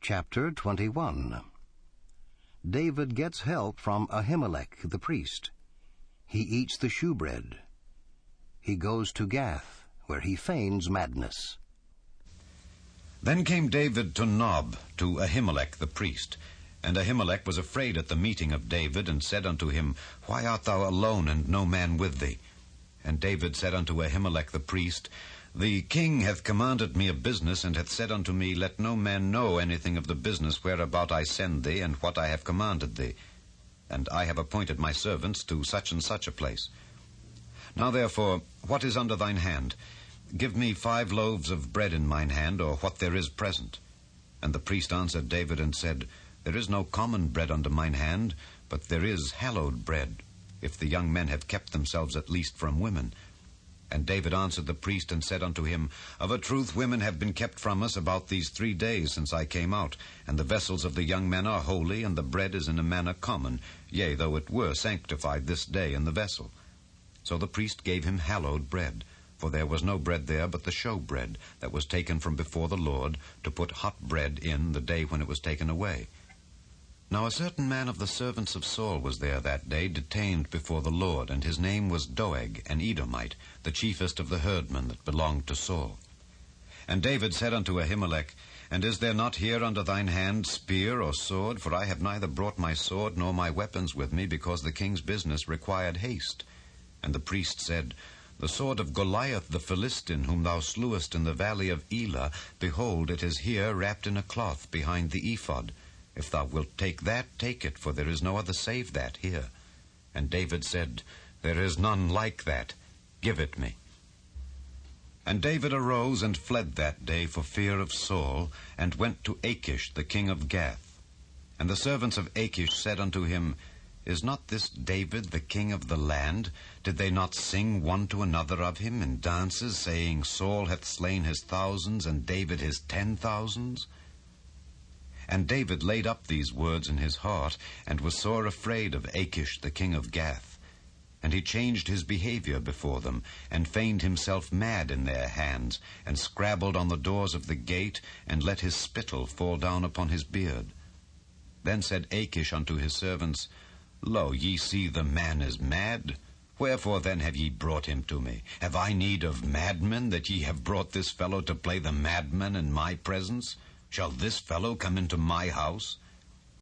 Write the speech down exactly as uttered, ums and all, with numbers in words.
Chapter twenty-one. David gets help from Ahimelech the priest. He eats the shewbread. He goes to Gath, where he feigns madness. Then came David to Nob, to Ahimelech the priest. And Ahimelech was afraid at the meeting of David, and said unto him, Why art thou alone, and no man with thee? And David said unto Ahimelech the priest, The king hath commanded me a business, and hath said unto me, Let no man know anything of the business whereabout I send thee, and what I have commanded thee. And I have appointed my servants to such and such a place. Now therefore, what is under thine hand? Give me five loaves of bread in mine hand, or what there is present. And the priest answered David and said, There is no common bread under mine hand, but there is hallowed bread, if the young men have kept themselves at least from women. And David answered the priest and said unto him, Of a truth women have been kept from us about these three days since I came out, and the vessels of the young men are holy, and the bread is in a manner common, yea, though it were sanctified this day in the vessel. So the priest gave him hallowed bread, for there was no bread there but the show bread that was taken from before the Lord, to put hot bread in the day when it was taken away. Now a certain man of the servants of Saul was there that day, detained before the Lord, and his name was Doeg, an Edomite, the chiefest of the herdmen that belonged to Saul. And David said unto Ahimelech, And is there not here under thine hand spear or sword? For I have neither brought my sword nor my weapons with me, because the king's business required haste. And the priest said, The sword of Goliath the Philistine, whom thou slewest in the valley of Elah, behold, it is here wrapped in a cloth behind the ephod. If thou wilt take that, take it, for there is no other save that here. And David said, There is none like that. Give it me. And David arose and fled that day for fear of Saul, and went to Achish the king of Gath. And the servants of Achish said unto him, Is not this David the king of the land? Did they not sing one to another of him in dances, saying, Saul hath slain his thousands, and David his ten thousands? And David laid up these words in his heart, and was sore afraid of Achish the king of Gath. And he changed his behavior before them, and feigned himself mad in their hands, and scrabbled on the doors of the gate, and let his spittle fall down upon his beard. Then said Achish unto his servants, Lo, ye see the man is mad. Wherefore then have ye brought him to me? Have I need of madmen, that ye have brought this fellow to play the madman in my presence? Shall this fellow come into my house?